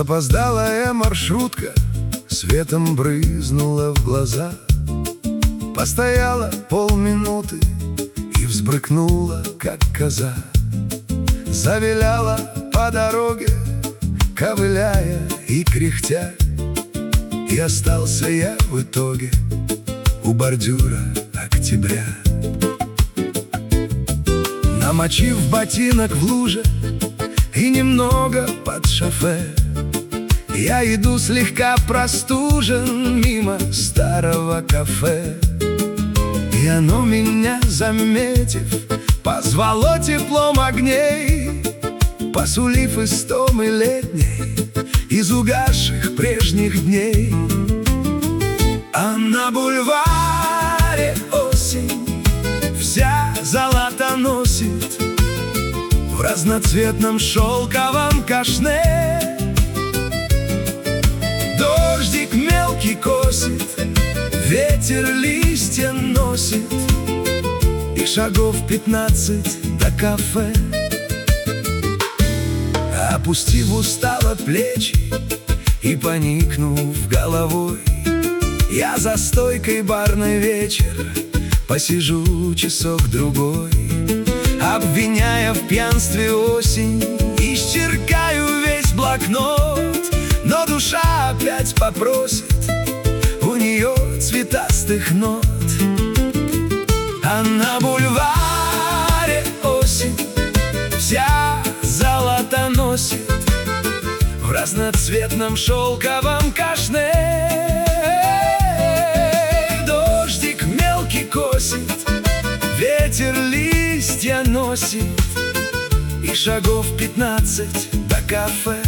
Запоздалая маршрутка светом брызнула в глаза, постояла полминуты и взбрыкнула, как коза. Завиляла по дороге, ковыляя и кряхтя, и остался я в итоге у бордюра октября. Намочив ботинок в луже и немного под шофе, я иду слегка простужен мимо старого кафе. И оно, меня заметив, позвало теплом огней, посулив истомы летней из угасших прежних дней. А на бульваре осень вся золото носит в разноцветном шелковом кашне. Дождик мелкий косит, ветер листья носит, и шагов 15 до кафе. Опустив устало плечи и поникнув головой, я за стойкой барной вечер посижу часок-другой, обвиняя в пьянстве осень, исчеркаю весь блокнот. Но душа опять попросит у нее цветастых нот. А на бульваре осень вся золото носит в разноцветном шелковом кашне. Дождик мелкий косит, ветер листья носит, и шагов 15 до кафе.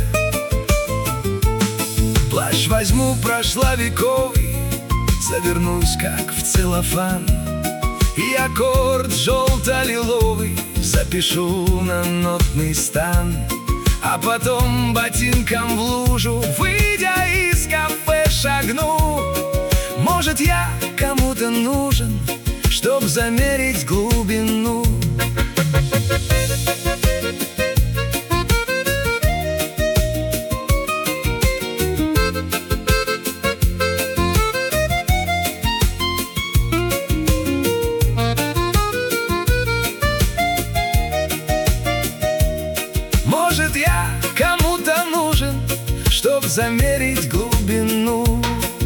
Плащ возьму прошловековый, завернусь как в целлофан, и аккорд желто-лиловый запишу на нотный стан. А потом ботинком в лужу, выйдя из кафе, шагну. Может, я кому-то нужен, чтоб замерить глубину. Может, я кому-то нужен, чтоб замерить глубину.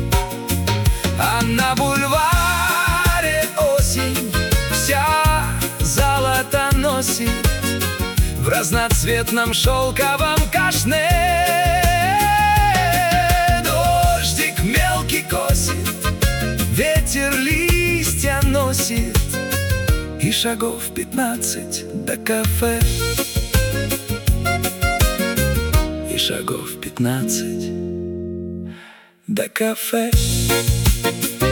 А на бульваре осень вся золото носит в разноцветном шелковом кашне. Дождик мелкий косит, ветер листья носит, и шагов 15 до кафе. И шагов 15 до кафе.